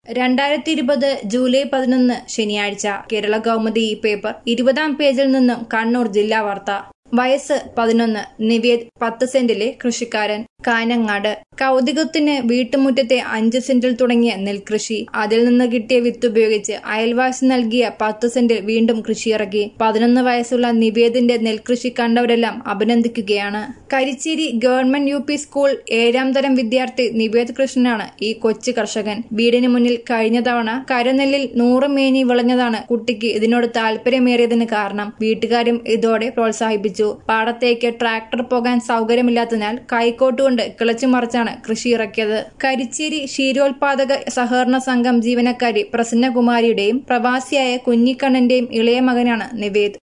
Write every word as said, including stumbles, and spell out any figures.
രണ്ടായിരത്തി ഇരുപത് ജൂലൈ പതിനൊന്ന് ശനിയാഴ്ച കേരള കൗമുദി ഈ പേപ്പർ ഇരുപതാം പേജിൽ നിന്നും കണ്ണൂർ ജില്ലാ വാർത്ത. വയസ്സ് പതിനൊന്ന്. നിവേദ് പത്ത് സെന്റിലെ കൃഷിക്കാരൻ. കാനങ്ങാട്. കൗതുകത്തിന് വീട്ടുമുറ്റത്തെ അഞ്ച് സെന്റിൽ തുടങ്ങിയ നെൽകൃഷി. അതിൽ നിന്ന് കിട്ടിയ വിത്തുപയോഗിച്ച് അയൽവാസി നൽകിയ പത്ത് സെന്റിൽ വീണ്ടും കൃഷിയിറക്കി. പതിനൊന്ന് വയസ്സുള്ള നിവേദിന്റെ നെൽകൃഷി കണ്ടവരെല്ലാം അഭിനന്ദിക്കുകയാണ്. Karicheri government U P school ഏഴാം തരം വിദ്യാർത്ഥി നിവേദ് കൃഷ്ണനാണ് ഈ കൊച്ചു കർഷകൻ. വീടിന് മുന്നിൽ കഴിഞ്ഞ തവണ കരനെല്ലിൽ നൂറ് മേനി വിളഞ്ഞതാണ് കുട്ടിക്ക് ഇതിനോട് താല്പര്യമേറിയതിന് കാരണം. വീട്ടുകാരും ഇതോടെ പ്രോത്സാഹിപ്പിച്ചു. പാടത്തേക്ക് ട്രാക്ടർ പോകാൻ സൗകര്യമില്ലാത്തതിനാൽ കൈക്കോട്ട് കൊണ്ട് കിളച്ചു മറിച്ചാണ് കൃഷി ഇറക്കിയത്. കരിച്ചേരി ക്ഷീരോത്പാദക സഹകരണ സംഘം ജീവനക്കാരി പ്രസന്നകുമാരിയുടെയും പ്രവാസിയായ കുഞ്ഞിക്കണ്ണന്റെയും ഇളയ മകനാണ് നിവേദ്.